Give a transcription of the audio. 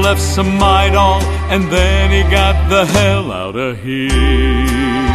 left some Midol, and then he got the hell out of here.